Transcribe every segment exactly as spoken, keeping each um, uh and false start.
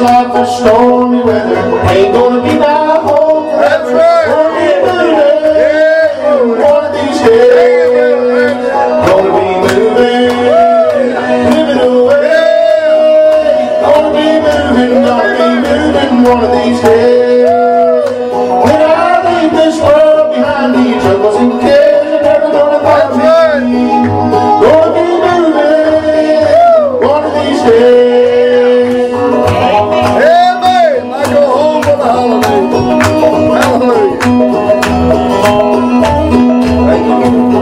like the stormy weather. Ain't gonna be my home forever. That's right. Gonna be moving one of these days. Gonna be moving, moving away. Gonna be moving, gonna be moving one of these days. When I leave this world behind me, troubles and cares are never gonna find me. Gonna be moving one of these days. Amen. I go home for the holidays. Hallelujah. Thank you.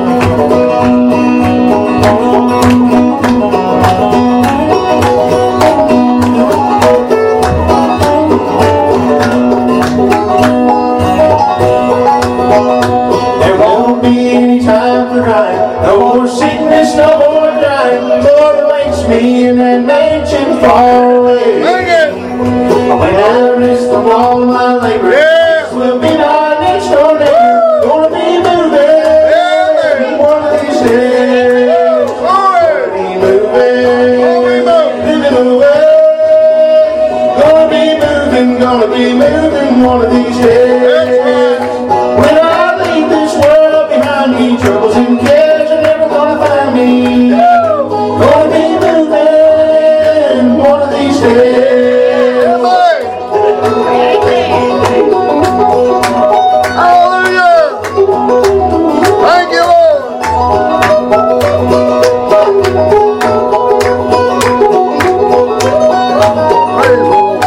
There won't be any time for crying, no more sickness, no more dying. Lord awaits me in that mansion far away. Sing it. When I rest from all my labor, Yeah. this will be my next door neighbor. Gonna be moving one of these days. Gonna be moving, moving away. Gonna be moving, gonna be moving one of these days. When I leave this world behind me, troubles and cares are never gonna find me. Gonna be moving one of these days. Hallelujah. Thank you, Lord. Praise the Lord.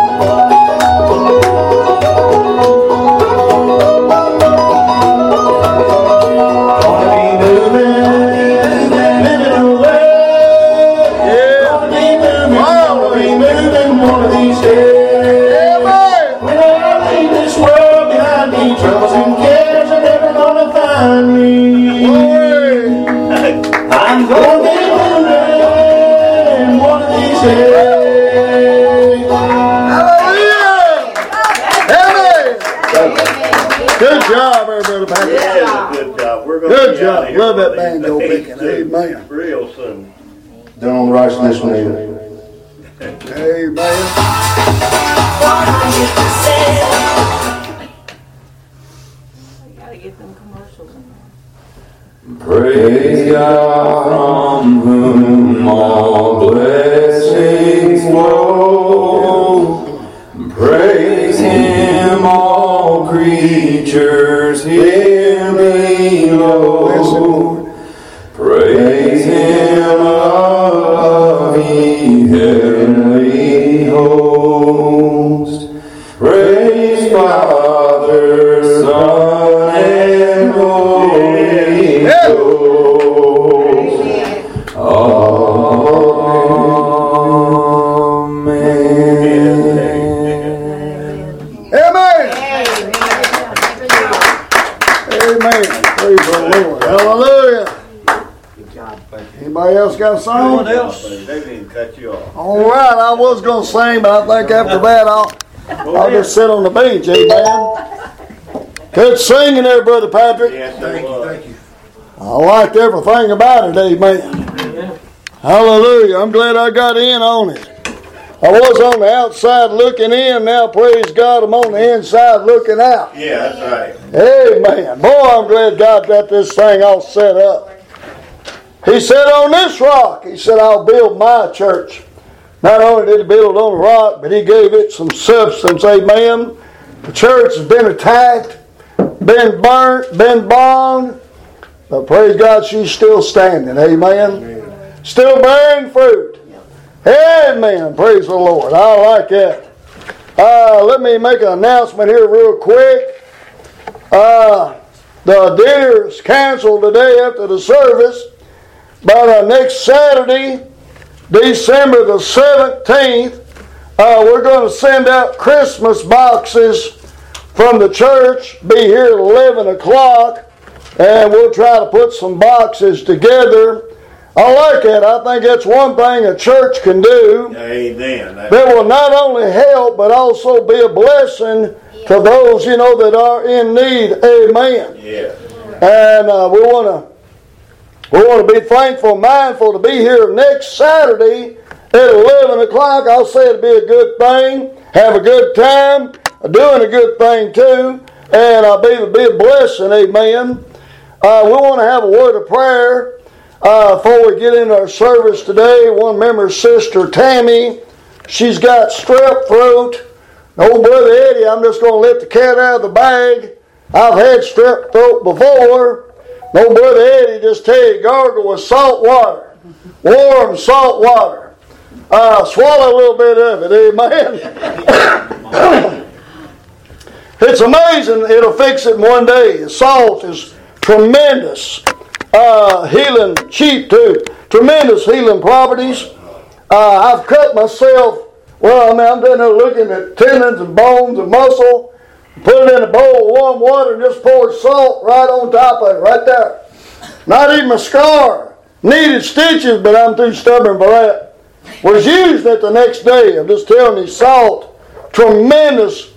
Gonna be moving, living away. Yeah. Gonna be moving, gonna be moving one of these days. Amen. When I leave this world behind me, troubles and cares are never gonna find me. Glory. I'm gonna be moving one of these days. Hallelujah. Amen. Good job, everybody. Patrick. Yeah, good job. We're gonna Good be job. out of here Love that one of these banjo days picking. soon. Amen. Real soon. Don't rush this one either. Amen. Gotta get them commercials in there. Praise God from whom all blessings flow. Praise Him, all creatures here below. Praise Him, above ye heavenly host. Praise Father, Son, and Holy Yeah. Ghost. Amen. Amen. Amen. Praise the Lord. Hallelujah. Anybody else got a song? They didn't cut you off. All right, I was going to sing, but I think after that I'll, I'll just sit on the bench. Amen. Good singing there, Brother Patrick. Yes, thank you, thank you. I liked everything about it. Amen. Hallelujah. I'm glad I got in on it. I was on the outside looking in. Now, praise God, I'm on the inside looking out. Yeah, that's right. Amen. Boy, I'm glad God got this thing all set up. He said, on this rock, he said, I'll build my church. Not only did he build it on a rock, but he gave it some substance. Amen. The church has been attacked, been burnt, been bombed. But praise God, she's still standing. Amen. Amen. Still bearing fruit. Amen. Praise the Lord. I like that. Uh, let me make an announcement here real quick. Uh, the dinner's canceled today after the service. But uh, next Saturday, December the seventeenth, uh, we're going to send out Christmas boxes from the church. Be here at eleven o'clock. And we'll try to put some boxes together. I like that. I think that's one thing a church can do. Amen. That will not only help, but also be a blessing to those, you know, that are in need. Amen. Yeah. And uh, we want to we want to be thankful, mindful to be here next Saturday at eleven o'clock, I'll say it'll be a good thing. Have a good time. Doing a good thing too. And I'll be, be a blessing. Amen. Uh, we want to have a word of prayer uh, before we get into our service today. One member, Sister Tammy, she's got strep throat. Old Brother Eddie, I'm just going to let the cat out of the bag. I've had strep throat before. Old Brother Eddie, just tell you, gargle with salt water. Warm salt water. Uh, swallow a little bit of it. Amen. It's amazing. It'll fix it in one day. Salt is tremendous. Uh, healing, cheap too. Tremendous healing properties. Uh, I've cut myself. Well, I mean, I'm down there looking at tendons and bones and muscle. Put it in a bowl of warm water and just pour salt right on top of it, right there. Not even a scar. Needed stitches, but I'm too stubborn for that. Was used it the next day. I'm just telling you, salt, tremendous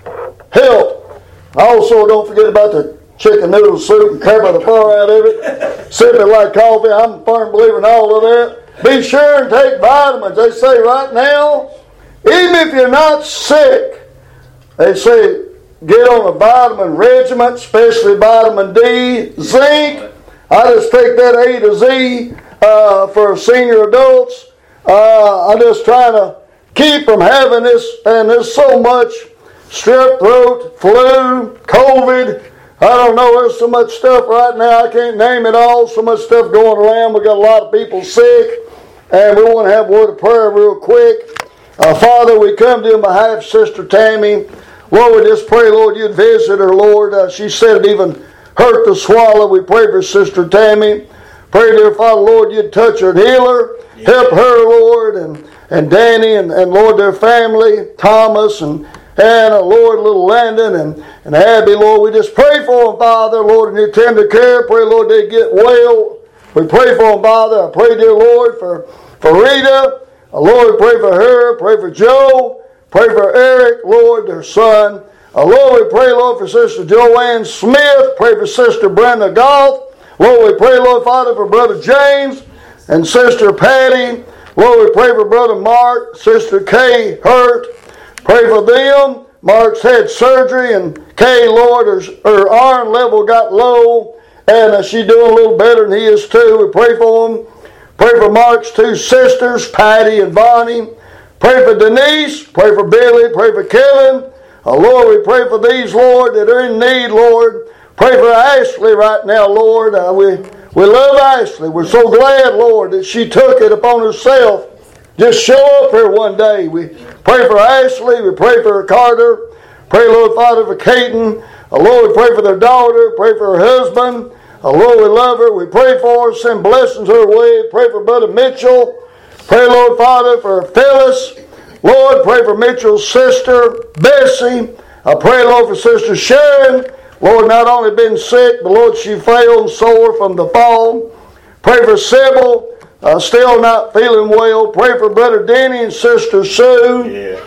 help. Also, don't forget about the chicken noodle soup and cover the far out of it. Sip it like coffee. I'm a firm believer in all of that. Be sure and take vitamins. They say right now, even if you're not sick, they say get on a vitamin regimen, especially vitamin D, zinc. I just take that A to Z uh, for senior adults. Uh, I'm just trying to keep from having this, and there's so much strep throat, flu, COVID. I don't know, there's so much stuff right now, I can't name it all. So much stuff going around. We got a lot of people sick, and we want to have a word of prayer real quick. Uh, Father, we come to you on behalf of Sister Tammy. Lord, we just pray, Lord, you'd visit her, Lord. Uh, she said it even hurt to swallow. We pray for Sister Tammy. Pray, dear Father, Lord, you'd touch her and heal her. Yeah. Help her, Lord, and, and Danny, and, and Lord, their family, Thomas, and Hannah, Lord, little Landon, and, and Abby, Lord. We just pray for them, Father, Lord, in your tender care. Pray, Lord, they get well. We pray for them, Father. I pray, dear Lord, for, for Rita. Uh, Lord, pray for her. Pray for Joe. Pray for Eric, Lord, their son. Uh, Lord, we pray, Lord, for Sister Joanne Smith. Pray for Sister Brenda Goff. Lord, we pray, Lord, Father, for Brother James and Sister Patty. Lord, we pray for Brother Mark, Sister Kay Hurt. Pray for them. Mark's had surgery, and Kay, Lord, her, her iron level got low, and uh, she's doing a little better than he is too. We pray for them. Pray for Mark's two sisters, Patty and Bonnie. Pray for Denise. Pray for Billy. Pray for Kevin. Uh, Lord, we pray for these, Lord, that are in need, Lord. Pray for Ashley right now, Lord. Uh, we, we love Ashley. We're so glad, Lord, that she took it upon herself. Just show up here one day. We pray for Ashley. We pray for Carter. Pray, Lord, Father, for Caton. Uh, Lord, we pray for their daughter. Pray for her husband. Uh, Lord, we love her. We pray for her. Send blessings her way. Pray for Brother Mitchell. Pray, Lord, Father, for Phyllis. Lord, pray for Mitchell's sister, Bessie. I pray, Lord, for Sister Sharon. Lord, not only been sick, but Lord, she fell sore from the fall. Pray for Sybil, uh, still not feeling well. Pray for Brother Denny and Sister Sue. Yeah.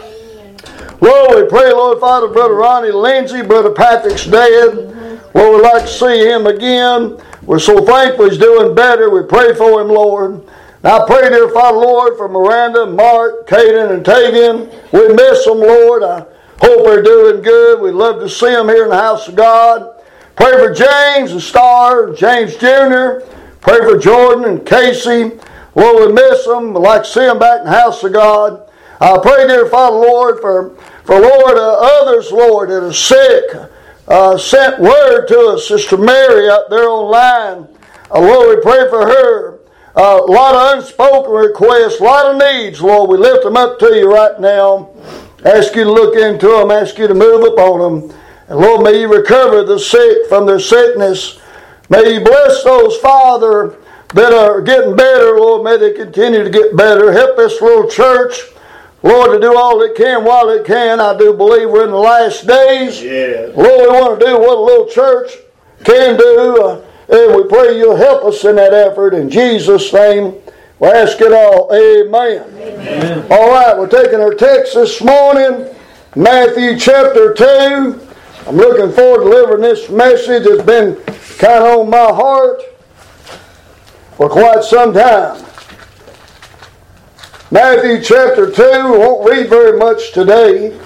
Lord, we pray, Lord, Father, Brother Ronnie Lindsay. Brother Patrick's dead. Lord, we'd like to see him again. We're so thankful he's doing better. We pray for him, Lord. Now I pray, dear Father, Lord, for Miranda, Mark, Caden, and Tavian. We miss them, Lord. I hope they're doing good. We'd love to see them here in the house of God. Pray for James and Star, James Junior Pray for Jordan and Casey. Lord, we miss them. We'd like to see them back in the house of God. I pray, dear Father, Lord, for, for Lord, uh, others, Lord, that are sick. Uh, sent word to us, Sister Mary out there online. Uh, Lord, we pray for her. Uh, a lot of unspoken requests, a lot of needs, Lord. We lift them up to you right now. Ask you to look into them. Ask you to move upon them. And Lord, may you recover the sick from their sickness. May you bless those, Father, that are getting better. Lord, may they continue to get better. Help this little church, Lord, to do all it can while it can. I do believe we're in the last days. Yeah. Lord, we want to do what a little church can do. Uh, And we pray you'll help us in that effort. In Jesus' name, we ask it all. Amen. Amen. All right, we're taking our text this morning, Matthew chapter two. I'm looking forward to delivering this message. It's been kind of on my heart for quite some time. Matthew chapter two, we won't read very much today.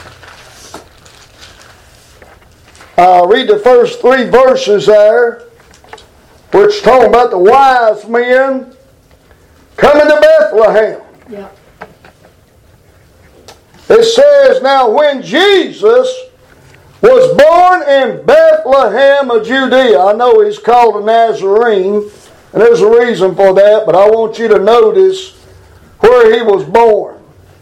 I'll read the first three verses there, which talk about the wise men coming to Bethlehem. Yeah. It says, now when Jesus was born in Bethlehem of Judea, I know he's called a Nazarene, and there's a reason for that, but I want you to notice where he was born.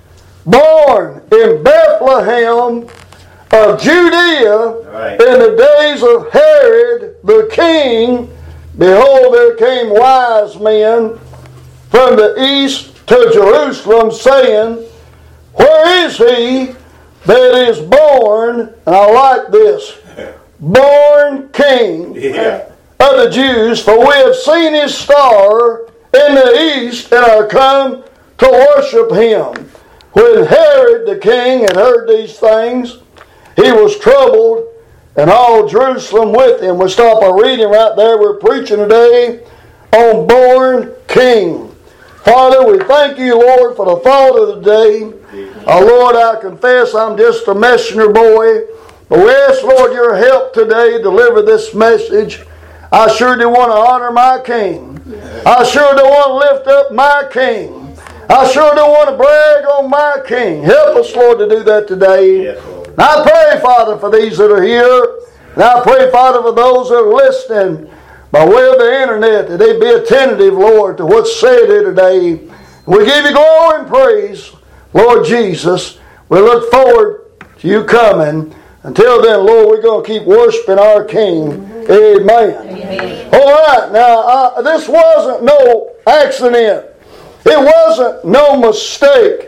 Born in Bethlehem of Judea, Right. in the days of Herod the king, behold, there came wise men from the east to Jerusalem, saying, where is he that is born, and I like this, born King Yeah. of the Jews? For we have seen his star in the east, and are come to worship him. When Herod the king had heard these things, he was troubled, and all Jerusalem with him. We stop our reading right there. We're preaching today on born King. Father, we thank you, Lord, for the thought of the day. Oh, Lord, I confess I'm just a messenger boy. But we ask, Lord, your help today to deliver this message. I sure do want to honor my King. I sure do want to lift up my King. I sure do want to brag on my King. Help us, Lord, to do that today. Yes, Lord. And I pray, Father, for these that are here. And I pray, Father, for those that are listening by way of the internet, that they be attentive, Lord, to what's said here today. We give you glory and praise, Lord Jesus. We look forward to you coming. Until then, Lord, we're going to keep worshiping our King. Amen. Amen. All right, now, uh, this wasn't no accident. It wasn't no mistake.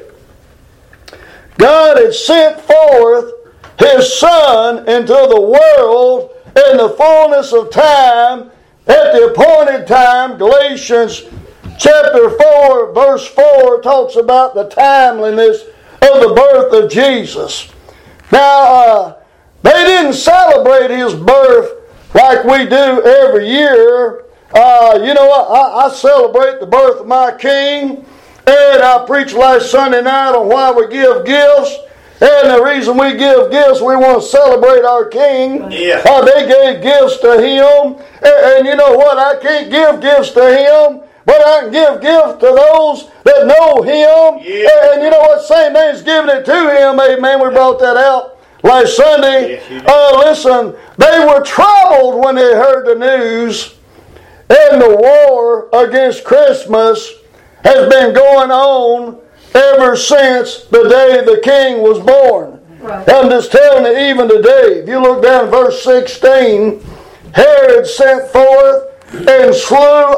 God had sent forth His Son into the world in the fullness of time, at the appointed time. Galatians chapter four, verse four talks about the timeliness of the birth of Jesus. Now, uh, they didn't celebrate His birth like we do every year. Uh, you know, I, I celebrate the birth of my King, and I preached last Sunday night on why we give gifts. And the reason we give gifts, we want to celebrate our King. Yeah. Uh, they gave gifts to Him. And, and you know what? I can't give gifts to Him, but I can give gifts to those that know Him. Yeah. And, and you know what? Same thing is giving it to Him. Amen. We brought that out last Sunday. Yes, you did. uh, listen, they were troubled when they heard the news. And the war against Christmas has been going on ever since the day the King was born. Right. I'm just telling you, even today, if you look down at verse sixteen, Herod sent forth and slew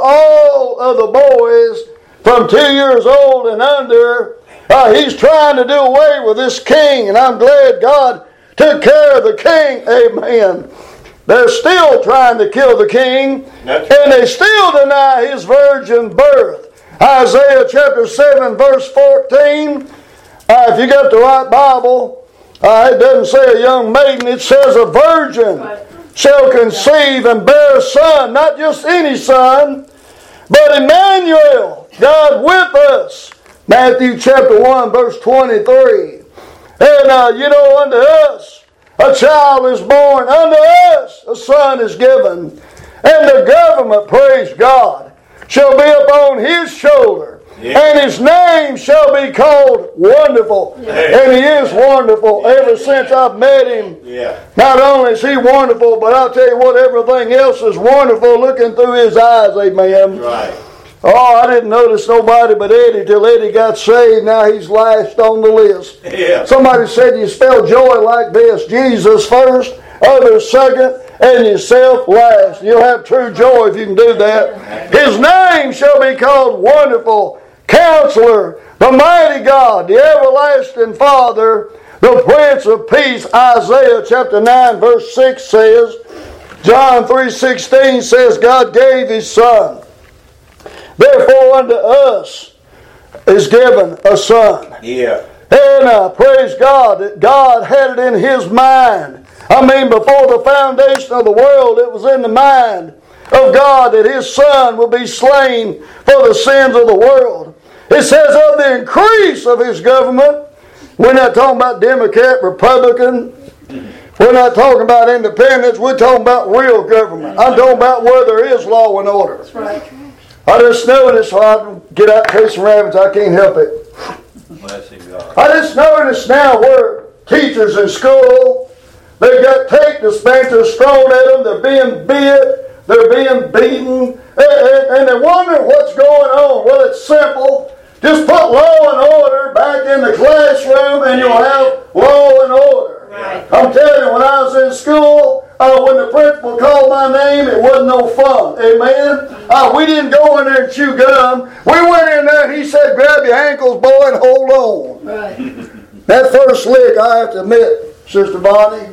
all of the boys from two years old and under. Uh, he's trying to do away with this king, and I'm glad God took care of the king. Amen. They're still trying to kill the king, That's and they still deny his virgin birth. Isaiah chapter seven, verse fourteen. Uh, if you got the right Bible, uh, it doesn't say a young maiden, it says a virgin Right. shall conceive and bear a son. Not just any son, but Emmanuel, God with us. Matthew chapter one, verse twenty-three. And uh, you know, unto us a child is born, unto us a son is given, and the government, praise God, shall be upon his shoulder, Yeah. and his name shall be called Wonderful. Yeah. And he is wonderful. Ever since I've met him, Yeah. not only is he wonderful, but I'll tell you what, everything else is wonderful looking through his eyes, amen. Right. Oh, I didn't notice nobody but Eddie till Eddie got saved. Now he's last on the list. Yeah. Somebody said you spell joy like this: Jesus first, others second, and yourself last. You'll have true joy if you can do that. His name shall be called Wonderful, Counselor, the Mighty God, the Everlasting Father, the Prince of Peace. Isaiah chapter nine, verse six says, John three sixteen says, God gave His Son. Therefore unto us is given a son. Yeah. And uh, praise God that God had it in His mind. I mean, before the foundation of the world, it was in the mind of God that His Son would be slain for the sins of the world. It says of the increase of his government. We're not talking about Democrat, Republican. We're not talking about independence. We're talking about real government. I'm talking about where there is law and order. That's right. I just noticed, so I can get out and chase some rabbits. I can't help it. Blessing God. I just noticed now where teachers in school, they've got tape dispensers thrown at them. They're being bit. They're being beaten. And, and, and they wonder what's going on. Well, it's simple. Just put law and order back in the classroom and you'll have law and order. Right. I'm telling you, when I was in school, uh, when the principal called my name, it wasn't no fun. Amen? Uh, we didn't go in there and chew gum. We went in there and he said, grab your ankles, boy, and hold on. Right. That first lick, I have to admit, Sister Bonnie,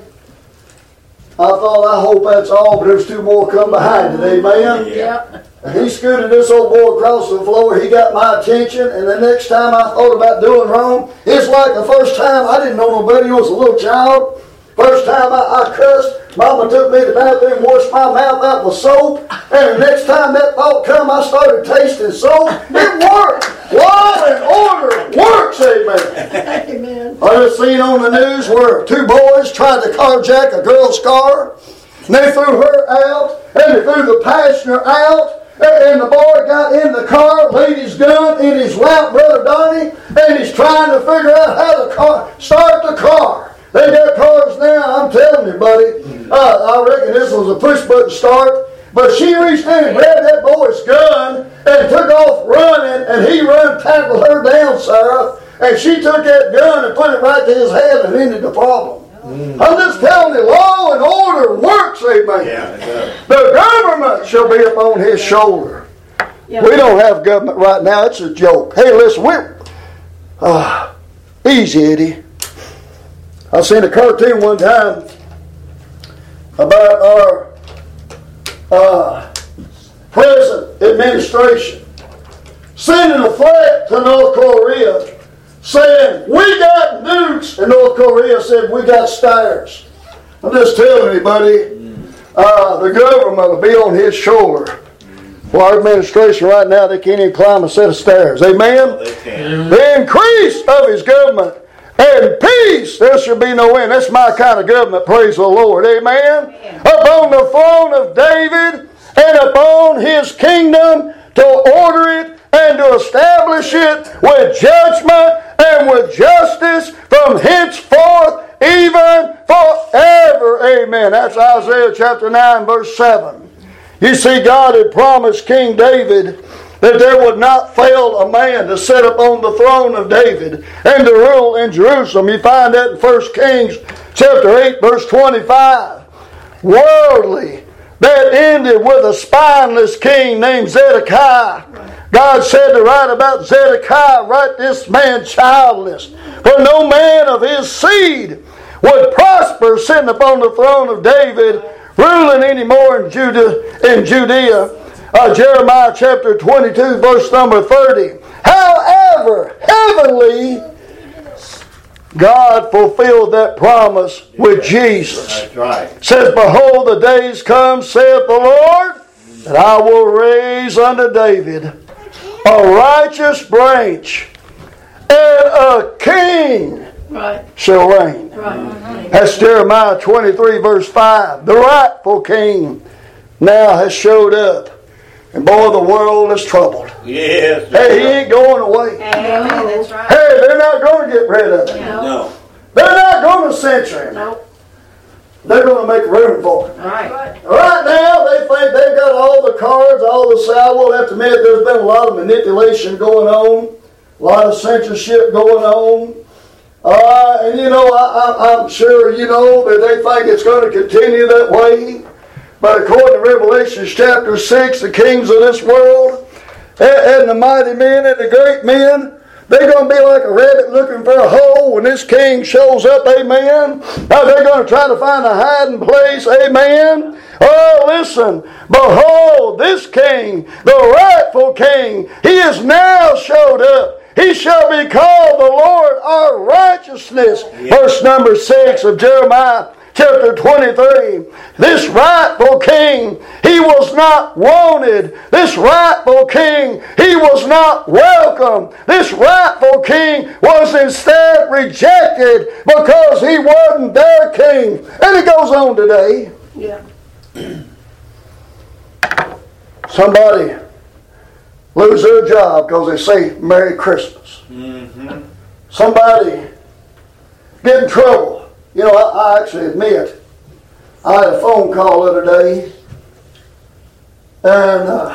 I thought, I hope that's all, but there's two more come behind it. Amen? Yep. And he scooted this old boy across the floor. He got my attention. And the next time I thought about doing wrong, it's like the first time I didn't know nobody who was a little child. First time I, I cussed, Mama took me to the bathroom and washed my mouth out with soap. And the next time that thought come, I started tasting soap. It worked. Law and order works, amen. Amen. I just seen on the news where two boys tried to carjack a girl's car. And they threw her out, and they threw the passenger out. And the boy got in the car, laid his gun in his lap, Brother Donnie, and he's trying to figure out how to car, start the car. They got cars now, I'm telling you, buddy. Uh, I reckon this was a push-button start. But she reached in and grabbed that boy's gun and took off running, and he run tackled her down, Sarah. And she took that gun and put it right to his head and ended the problem. Mm. I'm just telling you, law and order works, amen. Yeah, it does. The government shall be upon his shoulder. Yep. We don't have government right now. It's a joke. Hey, listen, we uh, easy, Eddie. I seen a cartoon one time about our uh, present administration sending a threat to North Korea saying, we got nukes, and North Korea said, we got stars. I'm just telling you, buddy, uh, the government will be on his shoulder. Well, our administration right now, they can't even climb a set of stairs. Amen? Well, they can. The increase of his government and peace, there shall be no end. That's my kind of government, praise the Lord. Amen? Amen. Upon the throne of David and upon his kingdom to order it and to establish it with judgment and with justice from henceforth even forever. Amen. That's Isaiah chapter nine, verse seven. You see, God had promised King David that there would not fail a man to sit upon the throne of David and to rule in Jerusalem. You find that in First Kings chapter eight, verse twenty-five. Worldly, that ended with a spineless king named Zedekiah. God said to write about Zedekiah, write this man childless. For no man of his seed would prosper sitting upon the throne of David, ruling anymore in Judah, in Judea. Uh, Jeremiah chapter twenty-two, verse number thirty. However, heavenly, God fulfilled that promise with Jesus. That's right. It says, behold, the days come, saith the Lord, that I will raise unto David a righteous branch, and a king Right. shall reign. Right. That's Jeremiah twenty-three, verse five. The rightful king now has showed up. And boy, the world is troubled. Yes. Hey, he ain't going away. Amen. That's right. Hey, they're not going to get rid of him. No. No. They're not going to censor him. Nope. They're going to make room for him. Right. Right now, they think they've got all the cards, all the say. I will have to admit, there's been a lot of manipulation going on, a lot of censorship going on. Uh, and you know, I, I, I'm sure you know that they think it's going to continue that way. But according to Revelation chapter six, the kings of this world and, and the mighty men and the great men, they're going to be like a rabbit looking for a hole when this king shows up, amen. Now they're going to try to find a hiding place, amen. Oh, listen, behold, this king, the rightful king, he is now showed up. He shall be called the Lord our righteousness. Yep. Verse number six of Jeremiah chapter twenty-three, this rightful king, he was not wanted. This rightful king, he was not welcome. This rightful king was instead rejected because he wasn't their king. And it goes on today. Yeah. Somebody lose their job because they say Merry Christmas. Mm-hmm. Somebody get in trouble. You know, I, I actually admit, I had a phone call the other day, and uh,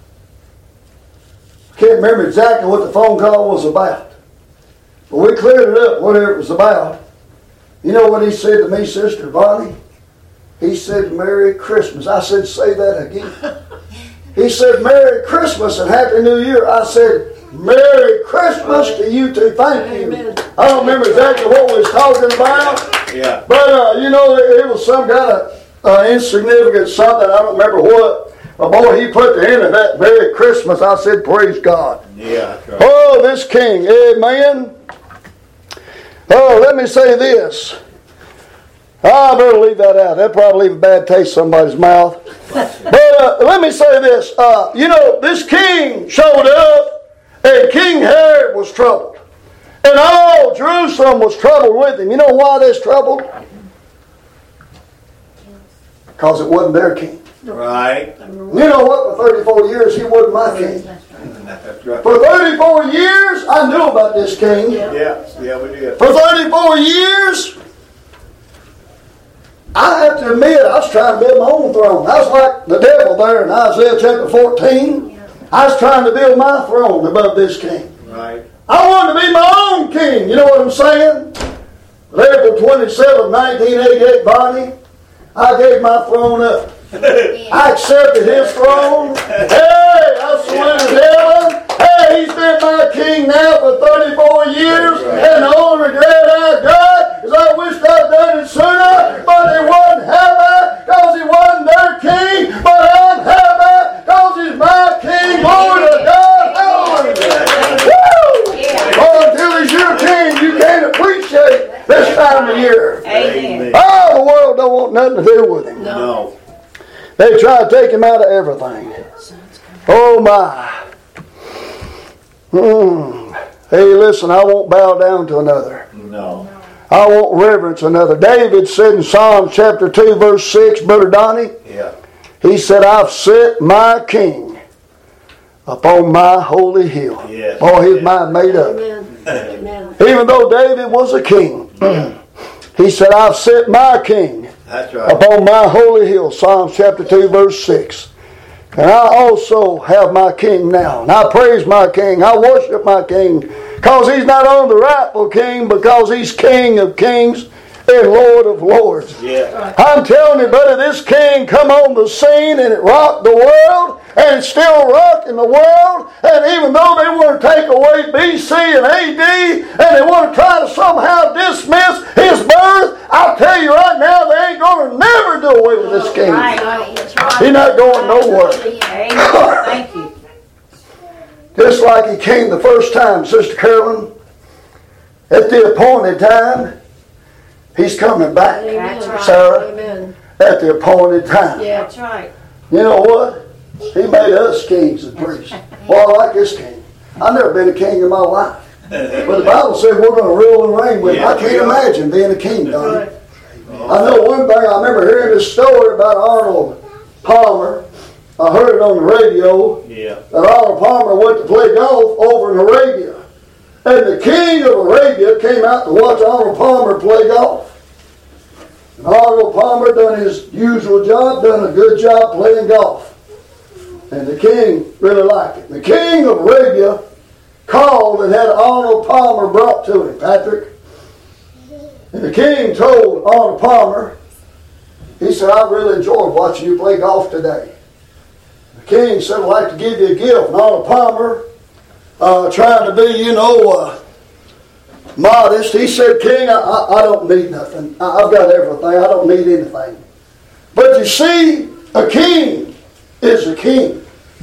I can't remember exactly what the phone call was about. But we cleared it up, whatever it was about. You know what he said to me, Sister Bonnie? He said, Merry Christmas. I said, say that again. He said, Merry Christmas and Happy New Year. I said, Merry Christmas to you too. Thank you. Amen. I don't remember exactly what we was talking about. Yeah. But, uh, you know, it, it was some kind of uh, insignificant something. I don't remember what. But, boy, he put the end of that Merry Christmas. I said, praise God. Yeah, that's right. Oh, this king. Amen. Oh, let me say this. I better leave that out. That'd probably leave a bad taste in somebody's mouth. But uh, let me say this. Uh, you know, this king showed up, and King Herod was troubled. And all Jerusalem was troubled with him. You know why they're troubled? Because it wasn't their king. Right. You know what? For thirty-four years, he wasn't my king. That's right. For thirty-four years, I knew about this king. Yeah, yeah, we did. For thirty-four years, I have to admit, I was trying to build my own throne. I was like the devil there in Isaiah chapter fourteen. I was trying to build my throne above this king. Right. I wanted to be my own king. You know what I'm saying? April twenty-seventh, nineteen eighty-eight, Bonnie, I gave my throne up. I accepted his throne. Hey, I surrendered heaven. Hey, he's been my king now for thirty-four years. And the only regret I got is I wished I'd done it sooner. But it wasn't happy because he wasn't their king. But I'm happy because he's my king. Glory to God. Hallelujah. Woo! Oh, until he's your king, you can't appreciate this time of year. Amen. Oh, the world don't want nothing to do with him. No. They try to take him out of everything. Oh my. Hmm. Hey, listen, I won't bow down to another. No. I won't reverence another. David said in Psalm chapter two, verse six, Brother Donnie, Yeah. he said, I've set my king upon my holy hill. Yes. Boy, his mind made up. Amen. Amen. Even though David was a king, he said, I've set my king That's right. upon my holy hill. Psalm chapter two, verse six. And I also have my king now. And I praise my king. I worship my king. Because he's not only the rightful king, because he's king of kings and Lord of lords. Yeah. I'm telling you, buddy, this king come on the scene and it rocked the world. And it's still rocking the world. And even though they want to take away B C and A D, and they want to try to somehow dismiss his birth, I'll tell you right now, they ain't going to never do away with this king. Right, right, that's right. He's not going nowhere. Amen. Thank you. Just like he came the first time, Sister Carolyn, at the appointed time, he's coming back, That's right. Sarah, Amen. at the appointed time. Yeah, that's right. You know what? He made us kings and priests. Well, I like this king. I've never been a king in my life. But the Bible says we're going to rule and reign with him. I can't imagine being a king, Donnie. I know one thing. I remember hearing this story about Arnold Palmer. I heard it on the radio. Yeah. That Arnold Palmer went to play golf over in Arabia. And the king of Arabia came out to watch Arnold Palmer play golf. And Arnold Palmer done his usual job, done a good job playing golf. And the king really liked it. The king of Arabia called and had Arnold Palmer brought to him, Patrick. And the king told Arnold Palmer, he said, I really enjoyed watching you play golf today. The king said, I'd like to give you a gift. And Arnold Palmer, uh, trying to be, you know, uh, modest, he said, King, I, I, I don't need nothing. I, I've got everything. I don't need anything. But you see, a king is a king.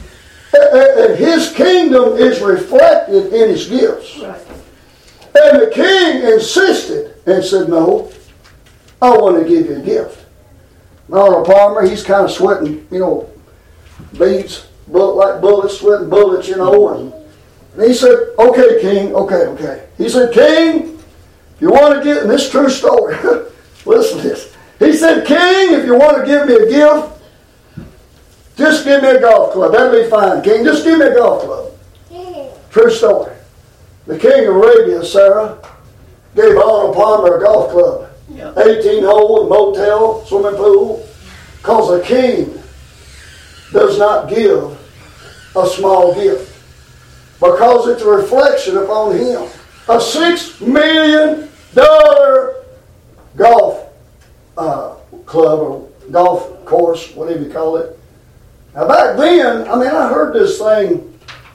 And his kingdom is reflected in his gifts. Right. And the king insisted and said, no, I want to give you a gift. And Arnold Palmer, he's kind of sweating, you know, beads, bullet, like bullets, sweating bullets, you know. And, and he said, okay, King, okay, okay. He said, King, if you want to get, and this is true story, listen to this. He said, King, if you want to give me a gift, just give me a golf club. That'll be fine, King. Just give me a golf club. True story. The king of Arabia, Sarah, gave Arnold Palmer a golf club. Yeah. eighteen hole, motel, swimming pool. Because a king does not give a small gift. Because it's a reflection upon him. A six million dollar golf uh, club or golf course, whatever you call it. Now back then, I mean, I heard this thing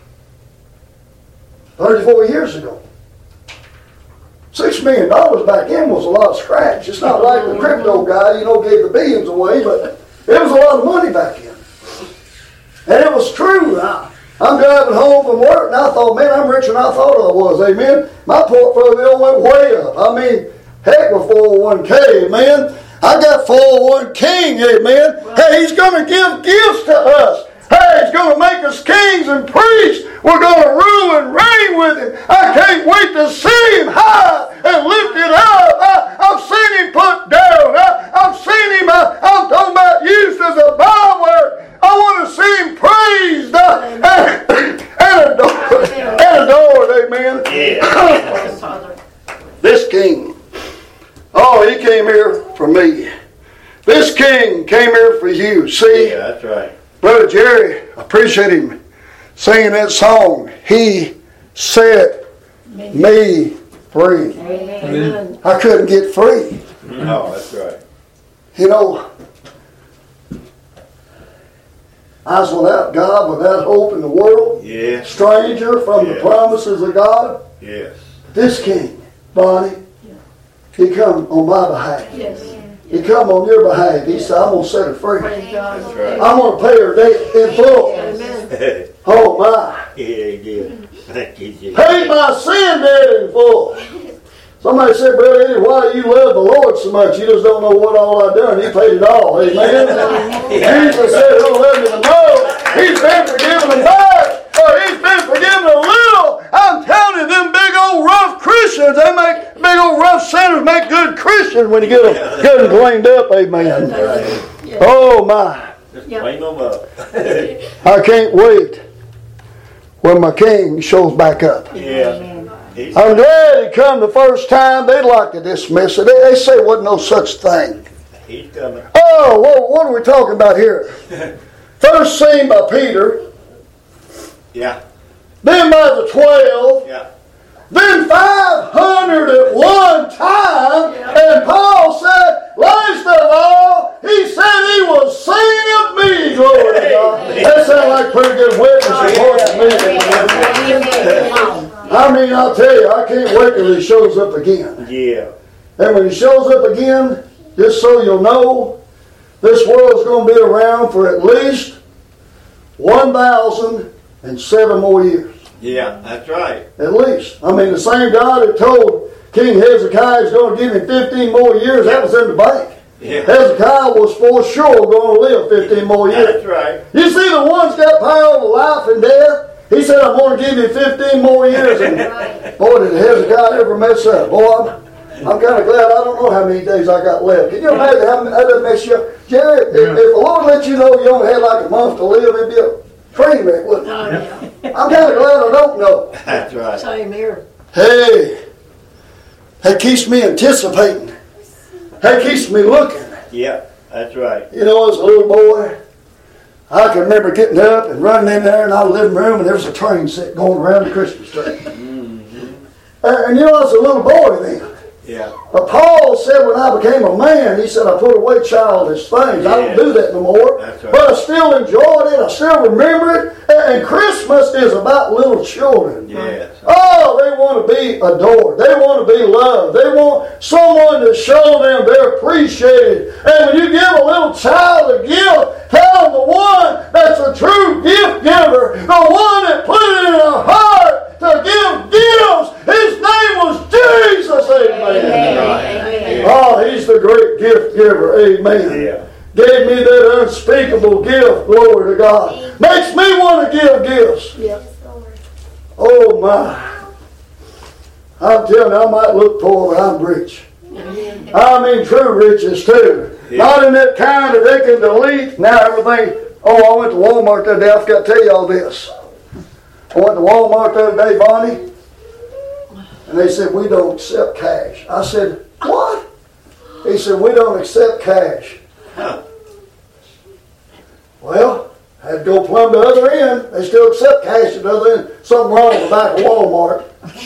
thirty-four years ago. Six million dollars back then was a lot of scratch. It's not like the crypto guy, you know, gave the billions away, but it was a lot of money back then. And it was true. I, I'm driving home from work, and I thought, man, I'm richer than I thought I was, amen. My portfolio went way up. I mean, heck with four oh one k, man. I got four oh one king, amen. Hey, he's going to give gifts to us. Hey, he's going to make us kings and priests. We're going to rule and reign with him. I can't wait to see him high and lifted up. I, I've seen him put down. I, I've seen him, I, I'm talking about used as a byword. I want to see him praised uh, and, and adored. And adored, amen. Yeah. This king, oh, he came here for me. This king came here for you. See? Yeah, that's right. Brother Jerry, I appreciate him singing that song. He set me free. Amen. I couldn't get free. No, that's right. You know, I was without God, without hope in the world. Yes. Stranger from the Yeah. promises of God. Yes. This king, Bonnie, he come on my behalf. Yes. He come on your behalf. He said, I'm going to set her free. Praise God. That's right. I'm going to pay her debt in full. Amen. Oh my. Yeah, he did. Thank you, Jesus. Paid my sin debt in full. Somebody said, Brother Eddie, why do you love the Lord so much? You just don't know what all I've done. He paid it all. Amen. Jesus said, who loved me the most? He's been forgiven a much. Or he's been forgiven a little. I'm telling you, them big old rough Christians, they make big old rough sinners make good Christians when you get them good and cleaned up. Amen. Right. Oh my. Just Yeah. clean them up. I can't wait when my king shows back up. Yeah. He's I'm glad he come the first time. They'd like to dismiss it. They, they say wasn't no such thing. He's coming. Oh, what, what are we talking about here? First seen by Peter, Yeah. then by the twelve, Yeah. then five hundred at one time. And Paul said, last of all, he said he was seen of me. Glory to God. That sounds like pretty good witness report to me. I mean, I'll tell you, I can't wait till he shows up again. Yeah. And when he shows up again, just so you'll know, this world's going to be around for at least one thousand seven more years. Yeah, that's right. At least. I mean, the same God that told King Hezekiah he's going to give him fifteen more years, that was in the bank. Yeah. Hezekiah was for sure going to live fifteen more years. That's right. You see the one's got power over life and death? He said, I'm going to give you fifteen more years. And boy, did Hezekiah ever mess up. Boy, I'm, I'm kind of glad I don't know how many days I got left. Can you imagine how that doesn't mess you up? Jerry, if, if the Lord let you know you only had like a month to live, it'd be a train wreck, wouldn't it? I'm kind of glad I don't know. That's right. Same here. Hey, that keeps me anticipating. That keeps me looking. Yeah, that's right. You know, as a little boy, I can remember getting up and running in there in our living room, and there was a train set going around the Christmas tree. Mm-hmm. And, and you know, I was a little boy then. Yeah. But Paul said when I became a man, he said, I put away childish things. I don't do that no more. That's right. But I still enjoyed it. I still remember it. And, and Christmas is about little children. Yes. Oh, they want to be adored. They want to be loved. They want someone to show them they're appreciated. And when you give a little child a gift, tell them the one that's a true gift giver, the one that put it in our heart to give gifts. His name was Jesus. Amen. Amen. Oh, Oh, He's the great gift giver. Amen. Yeah. Gave me that unspeakable gift. Glory to God. Makes me want to give gifts. Yep. Oh my. I'm telling you, I might look poor, but I'm rich. I mean true riches too. Yeah. Not in that kind that they can delete. Now everything. Oh, I went to Walmart the other day. I forgot to tell you all this. I went to Walmart the other day, Bonnie, and they said, we don't accept cash. I said, what? He said, we don't accept cash. Huh. Well, I had to go plumb the other end. They still accept cash at the other end. Something wrong with the back of Walmart.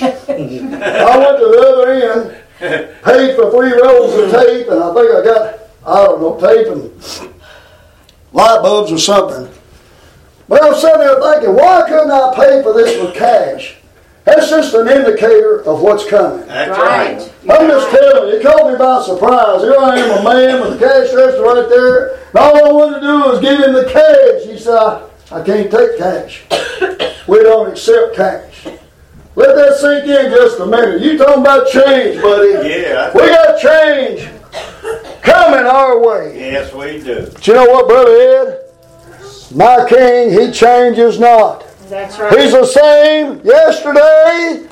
I went to the other end, paid for three rolls of tape, and I think I got, I don't know, tape and light bulbs or something. But I'm sitting there thinking, why couldn't I pay for this with cash? That's just an indicator of what's coming. That's right. I'm just telling you, it caught me by surprise. Here I am, a man with a cash register right there, and all I wanted to do was give him the cash. He said, I, I can't take cash. We don't accept cash. Let that sink in just a minute. You talking about change, buddy. Yeah. We got change coming our way. Yes, we do. But you know what, Brother Ed? My King, He changes not. That's right. He's the same yesterday,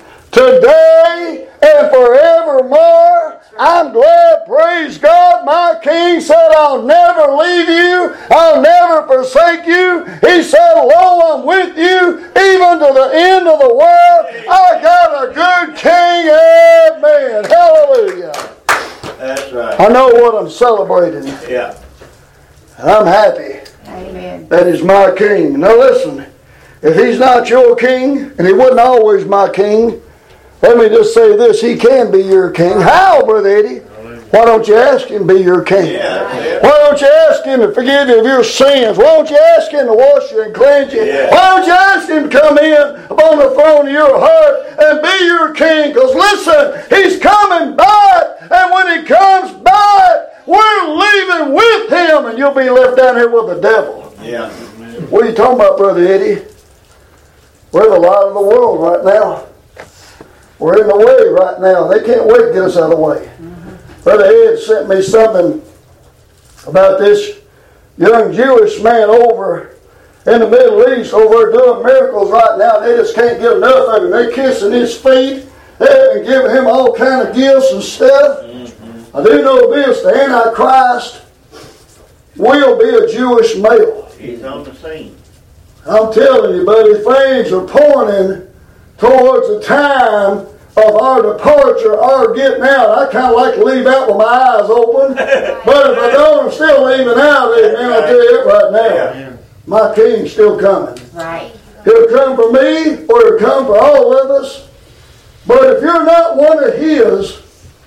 today, and forevermore. I'm glad, praise God, my King said, I'll never leave you. I'll never forsake you. He said, lo, I'm with you, even to the end of the world. I got a good King. Amen. Hallelujah. That's right. I know what I'm celebrating. Yeah. And I'm happy Amen. that He's my King. Now listen, if He's not your King, and He wasn't always my King, let me just say this, He can be your King. How, Brother Eddie? Why don't you ask Him to be your King? Yeah. Yeah. Why don't you ask Him to forgive you of your sins? Why don't you ask Him to wash you and cleanse you? Yeah. Why don't you ask Him to come in upon the throne of your heart and be your King? Because listen, He's coming back, and when He comes back, we're leaving with Him, and you'll be left down here with the devil. Yeah. What are you talking about, Brother Eddie? We're the light of the world right now. We're in the way right now. They can't wait to get us out of the way. Mm-hmm. Brother Ed sent me something about this young Jewish man over in the Middle East over doing miracles right now. They just can't get enough of him. They're kissing his feet and giving him all kind of gifts and stuff. Mm-hmm. I do know this, the Antichrist will be a Jewish male. He's on the scene. I'm telling you, buddy, things are pointing towards the time of our departure, our getting out. I kind of like to leave out with my eyes open. But if I don't, I'm still leaving out. Amen. I'll tell you it right now. Yeah. My King's still coming. Right. He'll come for me, or he'll come for all of us. But if you're not one of His,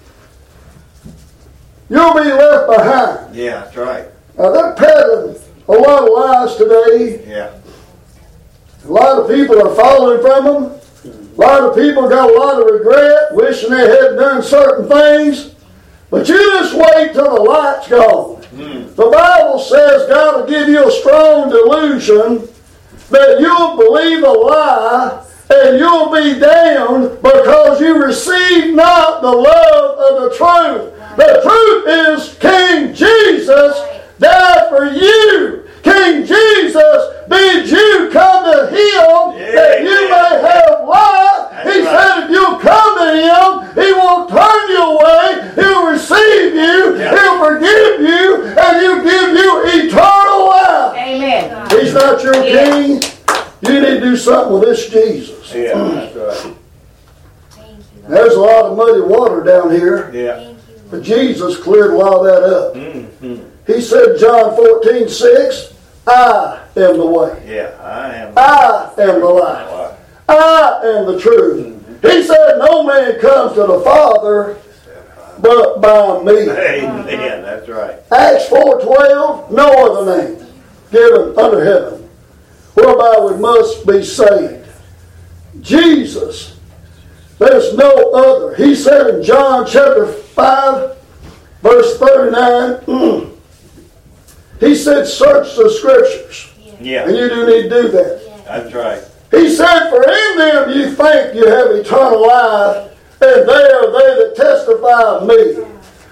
you'll be left behind. Yeah, that's right. Now, they're peddling a lot of lies today. Yeah. A lot of people are falling from them. A lot of people got a lot of regret, wishing they had done certain things. But you just wait till the light's gone. Mm. The Bible says God will give you a strong delusion that you'll believe a lie and you'll be damned because you receive not the love of the truth. The truth is King Jesus died for you. King Jesus bid you come to Him yeah, that you yeah. may have life. That's he right. said if you'll come to Him, He won't turn you away. He'll receive you. Yeah. He'll forgive you. And He'll give you eternal life. Amen. He's not your yeah. King. You need to do something with this Jesus. Yeah, that's right. There's a lot of muddy water down here. Yeah. But Jesus cleared a lot of that up. Mm-hmm. He said, John fourteen six, I am the way. Yeah, I am. I am the life. I am the truth. Mm-hmm. He said, no man comes to the Father but by me. Amen. That's right. Acts four twelve, no other name given under heaven whereby we must be saved. Jesus. There's no other. He said in John chapter five, verse thirty-nine, He said, search the Scriptures. Yeah. And you do need to do that. That's right. He said, for in them you think you have eternal life, and they are they that testify of me.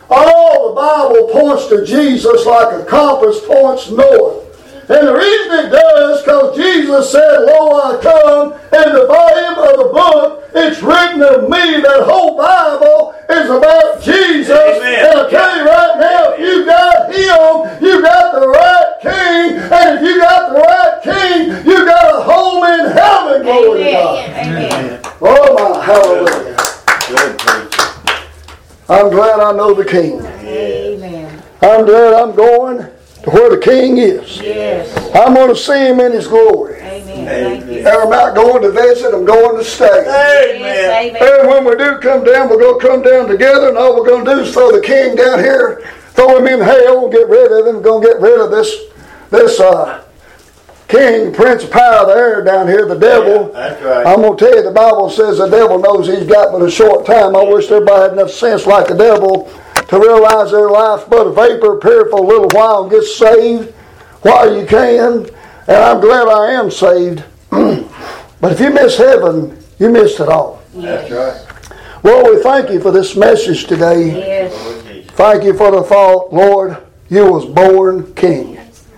All the Bible points to Jesus like a compass points north. And the reason it does, because Jesus said, "Lo, I come," in the volume of the book, it's written of me. That whole Bible is about Jesus. Amen. And I'll tell you right now, if you got Him, you got the right King. And if you got the right King, you got a home in heaven. Glory to God. Amen. Oh my, hallelujah. Good preacher. I'm glad I know the King. Amen. I'm glad I'm going to where the King is. Yes. I'm going to see Him in His glory. Amen. Thank you. And I'm not going to visit, I'm going to stay. Amen. Yes, amen. And when we do come down, we're going to come down together, and all we're going to do is throw the King down here, throw him in hell, and get rid of him. We're going to get rid of this, this uh, King, Prince of Power of the air down here, the devil. Yeah, that's right. I'm going to tell you, the Bible says the devil knows he's got but a short time. I wish everybody had enough sense like the devil to realize their life's but a vapor, appear for a little while and get saved while you can. And I'm glad I am saved. But if you miss heaven, you missed it all. That's right. Lord, we thank you for this message today. Yes. Lord Jesus. Thank you for the thought, Lord, you was born King.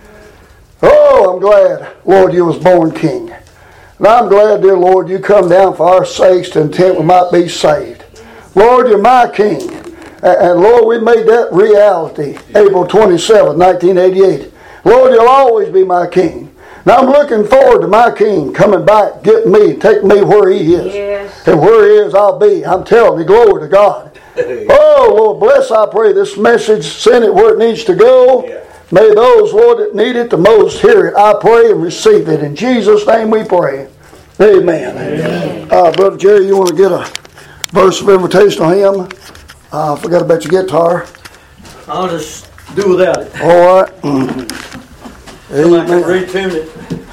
Oh, I'm glad, Lord, you was born King. And I'm glad, dear Lord, you come down for our sakes to intent we might be saved. Lord, you're my King. And Lord, we made that reality April twenty-seventh, nineteen eighty-eight. Lord, you'll always be my King. Now I'm looking forward to my King coming back, getting me, taking me where He is. Yes. And where He is, I'll be. I'm telling you, glory to God. Oh, Lord, bless, I pray, this message, send it where it needs to go. Yeah. May those, Lord, that need it the most hear it. I pray and receive it. In Jesus' name we pray. Amen. Amen. Uh, Brother Jerry, you want to get a verse of invitation on him? Uh, I forgot about your guitar. I'll just do without it. All right. Somebody can Amen. retune it.